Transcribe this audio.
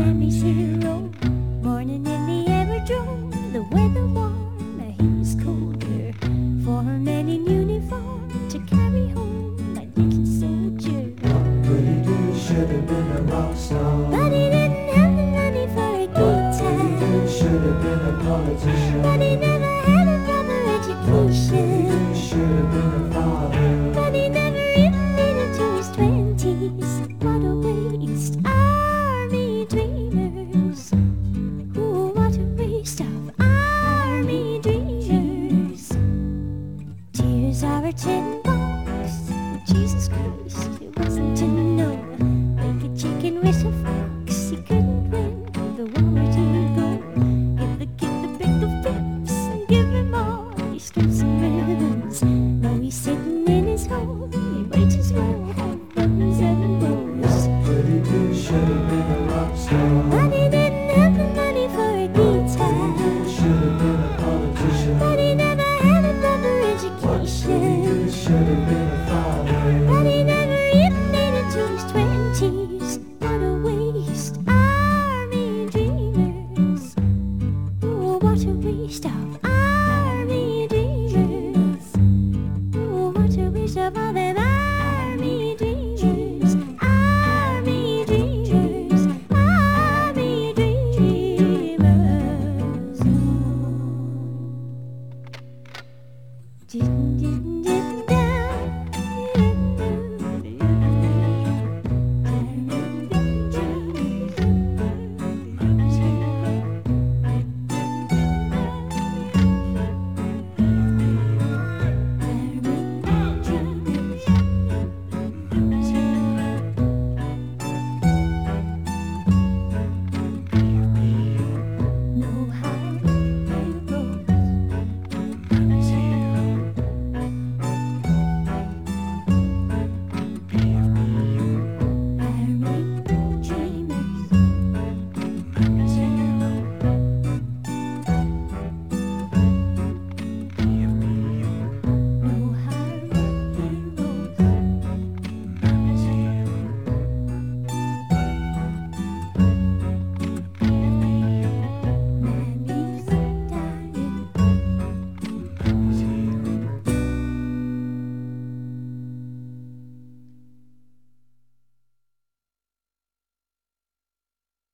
Family's hero. Morning in the aerodrome, the weather warm, he's colder. Foreman in uniform to carry home that little soldier. But he did should have been a rock star. But he didn't have the money for a guitar. He did should have been a politician. But he never had a proper education. He should have been a father. But he never even made it to his 20s. What a waste, army dreamers. Ooh, what a waste of army dreamers. Tears are a tin box. Jesus Christ, it wasn't to know. Like a chicken with a fox, he couldn't win. The war to go. Give the kid the big of flips and give him all these strips and ribbons. Now he's sitting in his hole. He might as well have buttons and bows. But he did should have been a rock star. But he